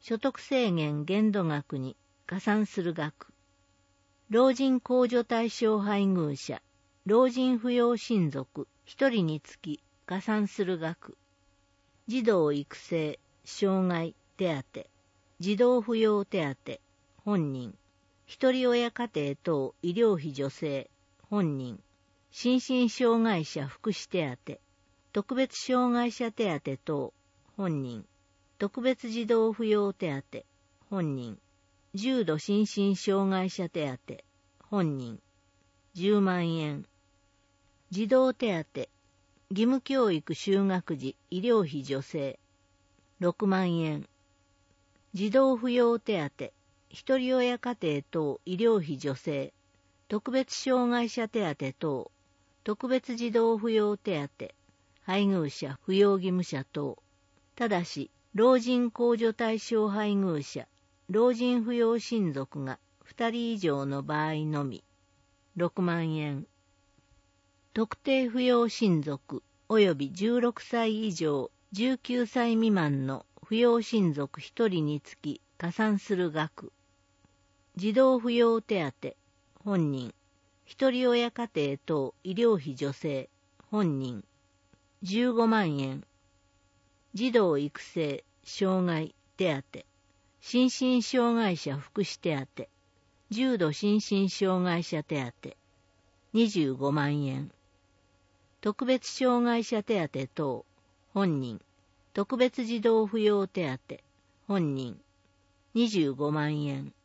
所得制限限度額に加算する額。老人控除対象配偶者、老人扶養親族1人につき加算する額。児童育成、障害手当、児童扶養手当、本人。一人親家庭等医療費助成、本人。心身障害者福祉手当、特別障害者手当等、本人。特別児童扶養手当、本人。重度心身障害者手当、本人。10万円。児童手当、義務教育就学時医療費助成、6万円。児童扶養手当、一人親家庭等医療費助成、特別障害者手当等、特別児童扶養手当、配偶者扶養義務者等。ただし、老人控除対象配偶者、老人扶養親族が2人以上の場合のみ、6万円。特定扶養親族及び16歳以上19歳未満の扶養親族1人につき加算する額。児童扶養手当、本人。一人親家庭等医療費助成、本人。15万円。児童育成、障害手当、心身障害者福祉手当、重度心身障害者手当、25万円。特別障害者手当等、本人。特別児童扶養手当、本人。25万円。